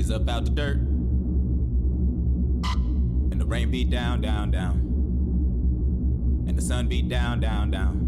raise up out the dirt. And the rain beat down, down, down. And the sun beat down, down, down.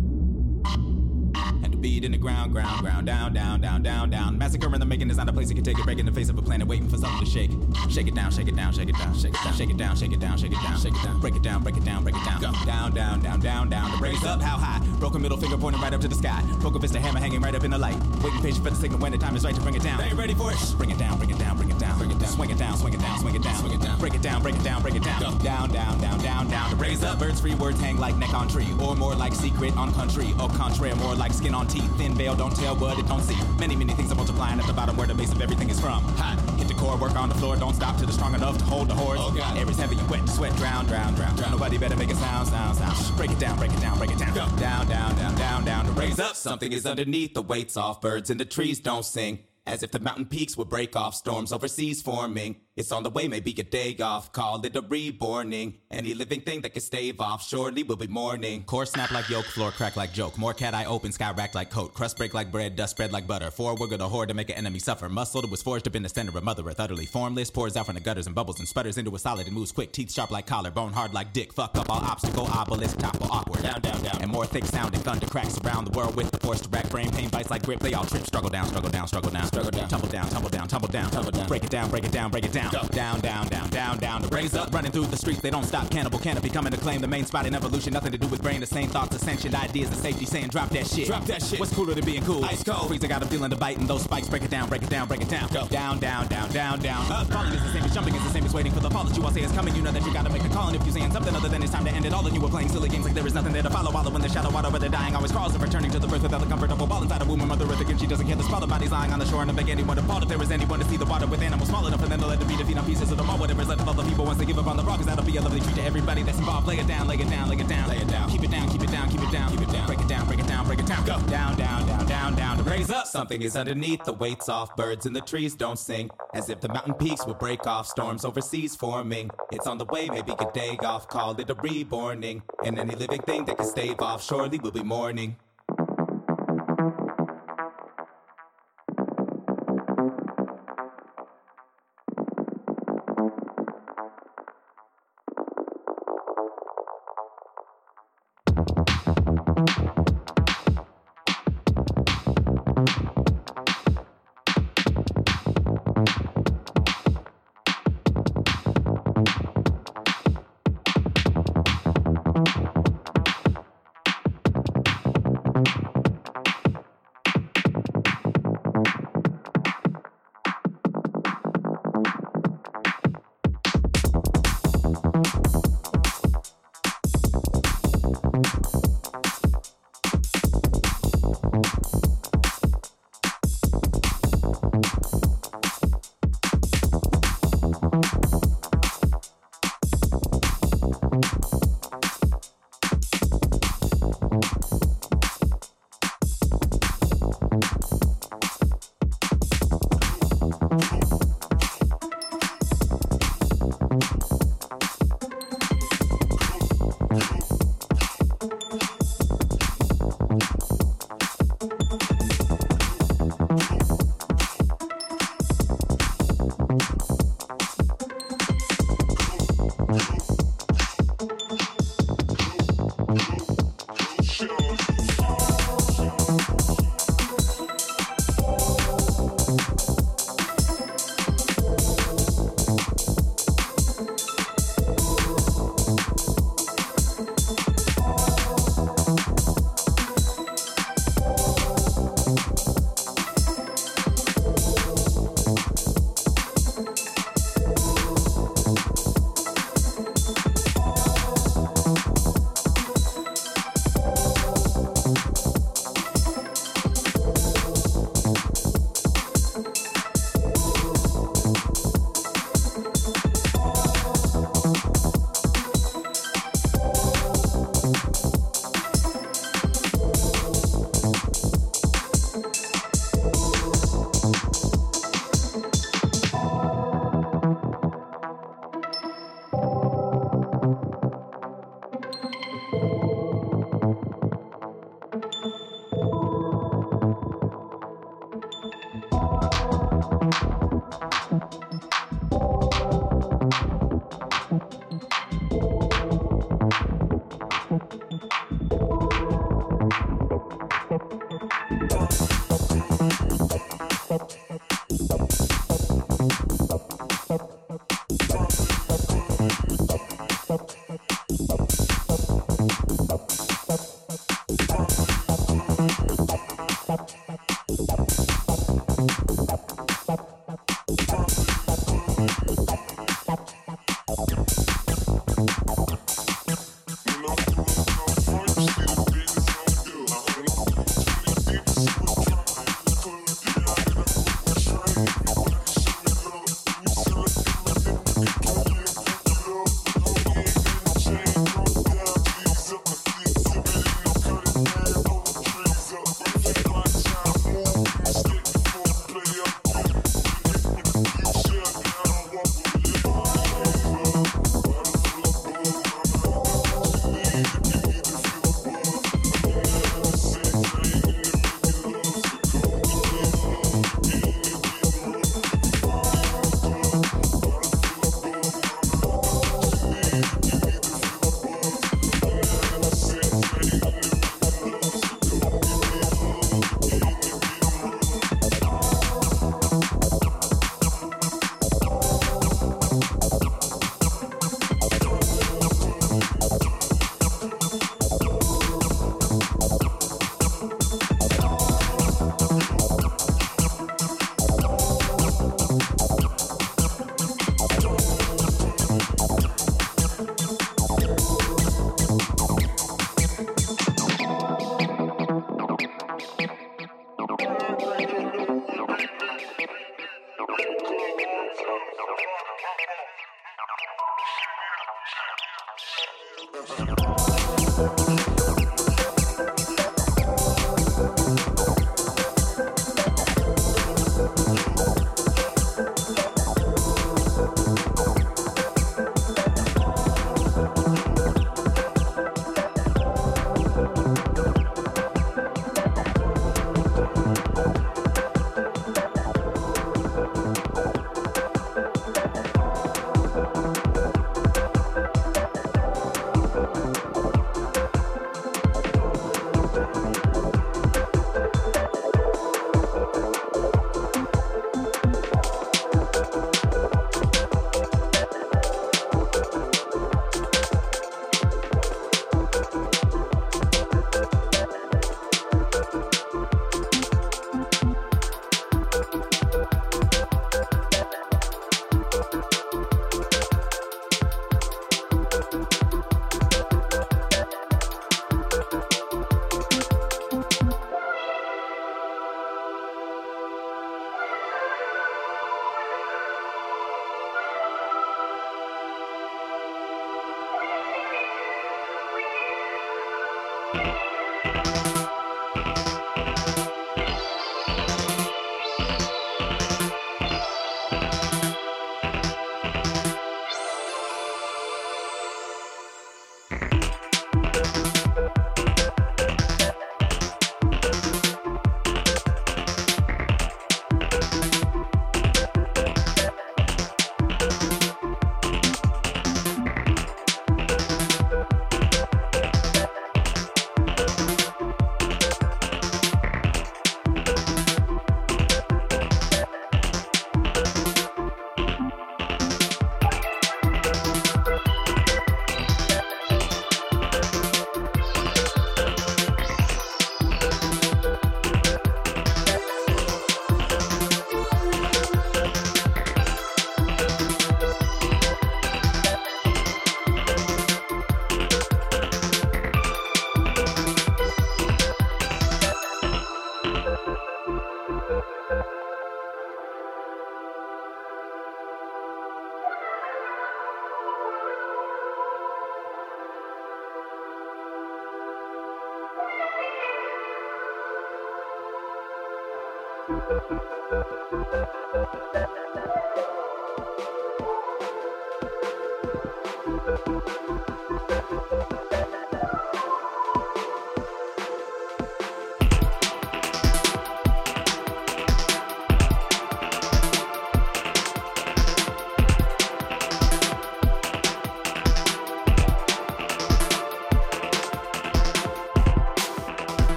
And the beat in the ground, ground, ground, down, down, down, down, down. Massacre in the making is not a place you can take it. Break in the face of a planet, waiting for something to shake. Shake it down, shake it down, shake it down, shake it down, shake it down, shake it down, shake it down, shake it down. Break it down, break it down, break it down. Go down, down, down, down, down. To raise up, how high? Broken middle finger pointing right up to the sky. Poker fist, a hammer hanging right up in the light. Waiting patient for the signal when the time is right to bring it down. They ready for it? Bring it down, bring it down, bring it down, bring it down. Swing it down, swing it down, swing it down, swing it down. Break it down, break it down, break it down. Go down, down, down, down, down. To raise up, birds free words hang like neck on tree, or more like secret on country. Au contraire, more like skin on teeth. Thin veil, don't tell what it don't see. Many, many things are multiplying at the bottom where the base of everything is from. Hot, hit the core, work on the floor, don't stop till it's strong enough to hold the horse. Oh God, air is heavy and wet, sweat, drown, drown, drown, drown. Nobody better make a sound, sound, sound. Break it down, break it down, break it down. Go down, down, down, down, down. To raise up, something is underneath, the weight's off. Birds in the trees don't sing, as if the mountain peaks would break off. Storms overseas forming, it's on the way, maybe a day off. Call it a reborning. Any living thing that can stave off, surely will be mourning. Core snap like yolk, floor crack like joke. More cat eye open, sky rack like coat. Crust break like bread, dust spread like butter. Forward with a horde to make an enemy suffer. Muscle that was forged up in the center of Mother Earth. Utterly formless, pours out from the gutters and bubbles and sputters into a solid and moves quick. Teeth sharp like collar, bone hard like dick. Fuck up all obstacle, obelisk, topple awkward. Down, down, down. And more thick sounding thunder cracks around the world with the force to rack. Brain pain bites like grip, they all trip. Struggle down, struggle down, struggle down, struggle down. Tumble down, tumble down, tumble down, tumble down. Break it down, break it down, break it down. Go down, down, down, down, down. To raise up, running through the streets, they don't stop. Cannibal canopy coming to claim the main spot in evolution. Nothing to do with brain, the same thoughts, ascension, ideas, and safety. Saying drop that shit. Drop that shit. What's cooler than being cool? Ice cold. Freezer got a feeling to bite, and those spikes break it down, break it down, break it down. Go down, down, down, down, down. Up, falling is the same as jumping is the same as waiting for the fall that you all say is coming. You know that you gotta make a call, and if you're saying something other than it's time to end it all, and you were playing silly games like there is nothing there to follow. Wallow in the shadow, water where they're dying always crawls, and returning to the birth without the comfort of a ball inside a womb. And Mother Earth again, she doesn't care. The sprawled bodies lying on the shore, and to beg anyone to fall if there is anyone to see the water with animals small enough for them to let it be to feed on pieces of the mall. Whatever is left of other people once they give up on the raw, cause that'll be a lovely treat to everybody that's involved. Lay it down, lay it down, lay it down, lay it down. Keep it down, keep it down, keep it down, keep it down. Break it down, break it down, break it down. Go down, down, down, down, down. To raise up, something is underneath, the weight's off. Birds in the trees don't sing, as if the mountain peaks would break off. Storms overseas forming, it's on the way, maybe a day off. Call it a reborning, and any living thing that can stave off, surely will be mourning.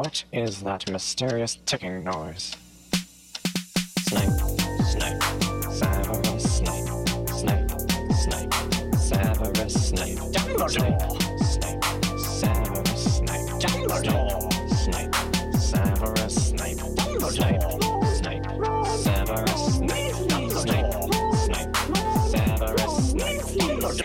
What is that mysterious ticking noise? Snape, Snape, Severus Snape, Snape, Snape, Severus Snape, Dumbledore, Snape, Severus Snape, Dumbledore, Snape, Severus Snape, Dumbledore, Snape, Severus Snape, Snape, Snape, Severus Snape, Dumbledore.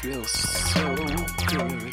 feels so good.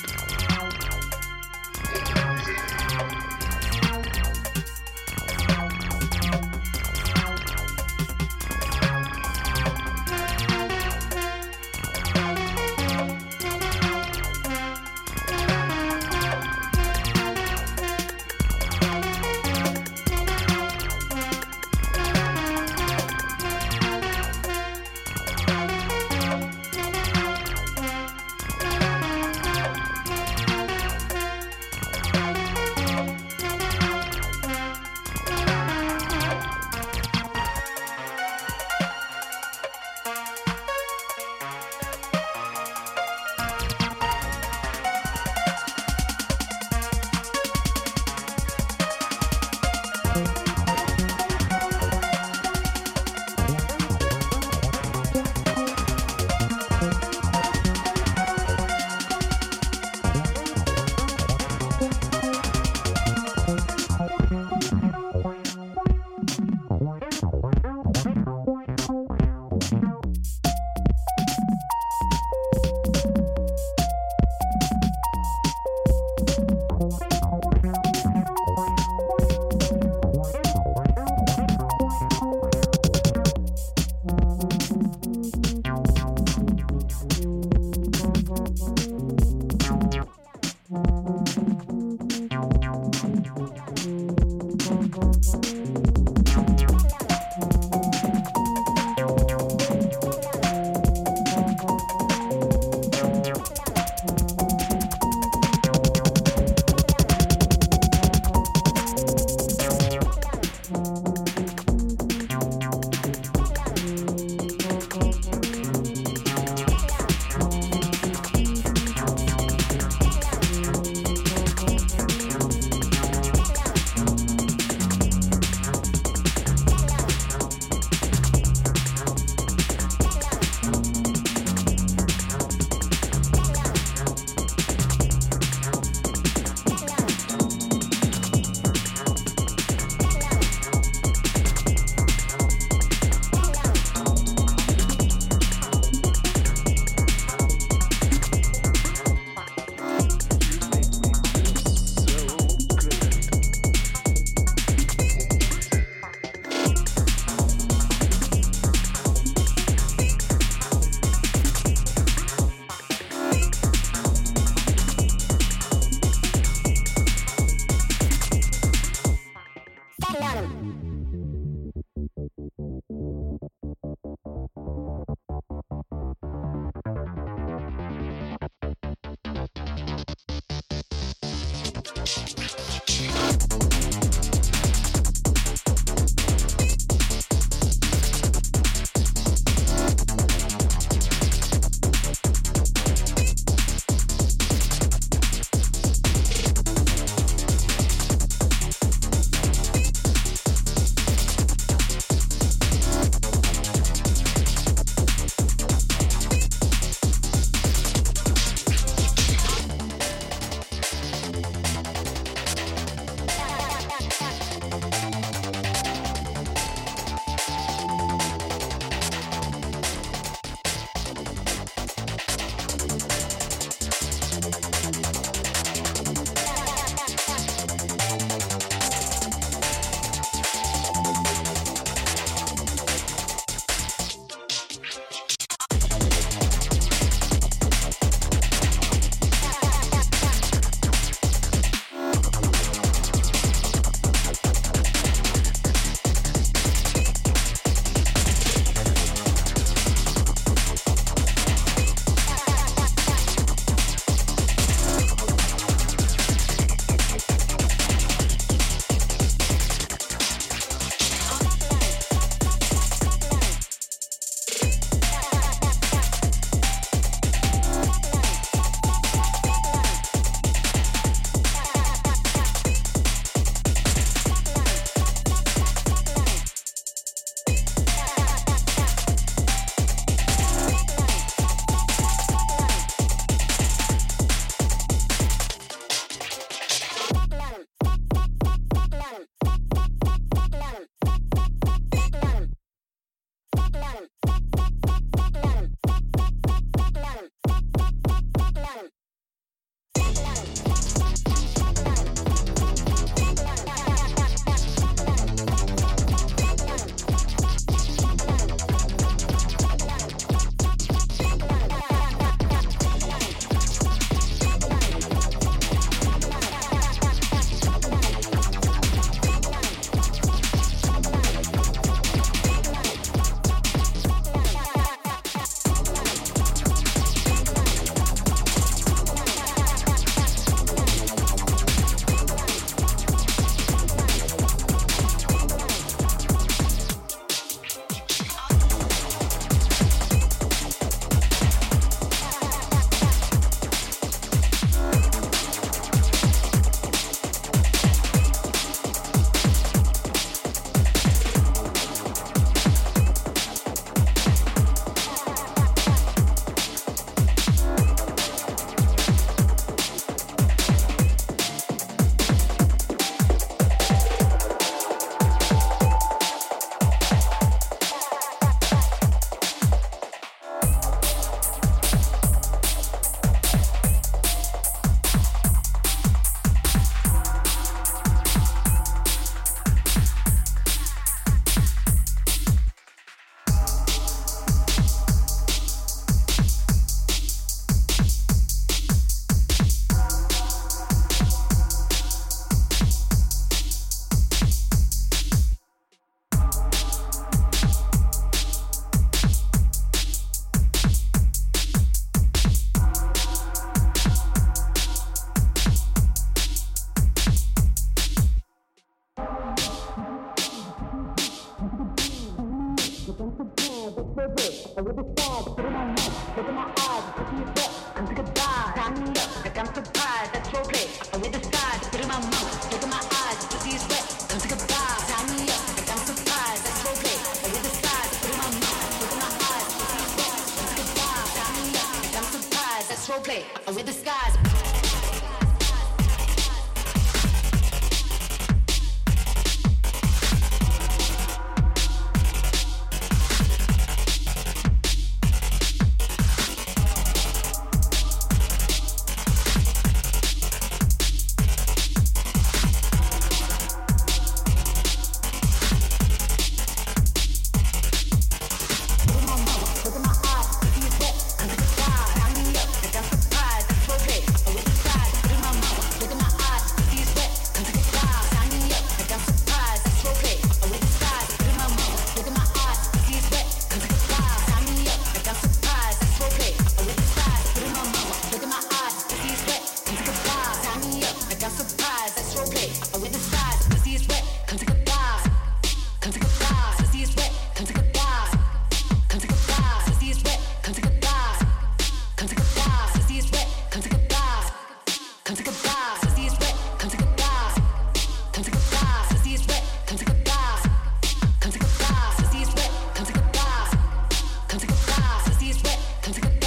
Come to goodbye.